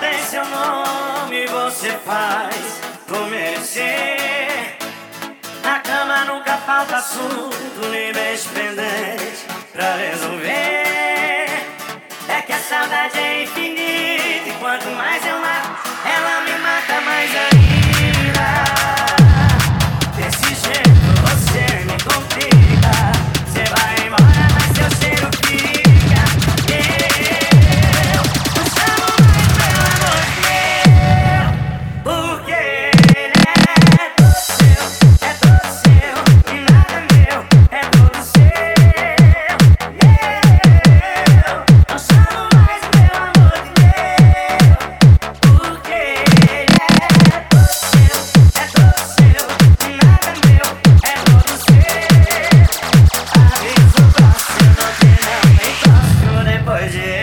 em seu nome você faz por merecer. Na cama nunca falta assunto, nem beijo pendente pra resolver. É que a saudade é infinita e quanto mais eu mato, ela me mata mais ainda. Desse jeito você me complica. Você vai embora, mas seu cheiro fica. Eu não chamo mais meu amor de meu, porque ele é todo seu e nada é meu, é todo seu. Eu não chamo mais meu amor de meu, porque ele é todo seu e nada é meu, é todo seu. Aviso próximo que não encosto depois de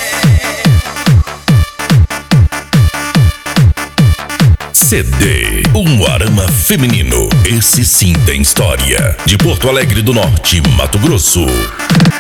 CD Umuarama Feminino. Esse sim tem história. De Porto Alegre do Norte, Mato Grosso.